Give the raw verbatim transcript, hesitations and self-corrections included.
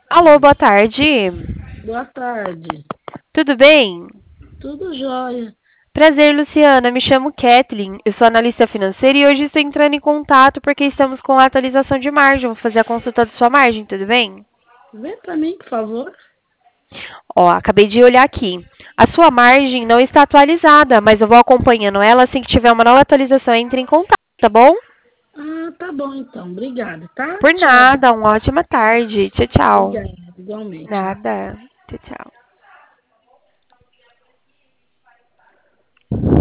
Alô, boa tarde. Boa tarde. Tudo bem? Tudo jóia. Prazer, Luciana. Me chamo Kathleen. Eu sou analista financeira e hoje estou entrando em contato porque estamos com a atualização de margem. Vou fazer a consulta da sua margem, tudo bem? Vê para mim, por favor. Ó, acabei de olhar aqui. A sua margem não está atualizada, mas eu vou acompanhando ela assim que tiver uma nova atualização. Entre em contato, tá bom? Ah, tá bom então. Obrigada, tá? Por Tchau. nada. Uma ótima tarde. Tchau, tchau. Obrigada, igualmente. Nada. Tchau, tchau.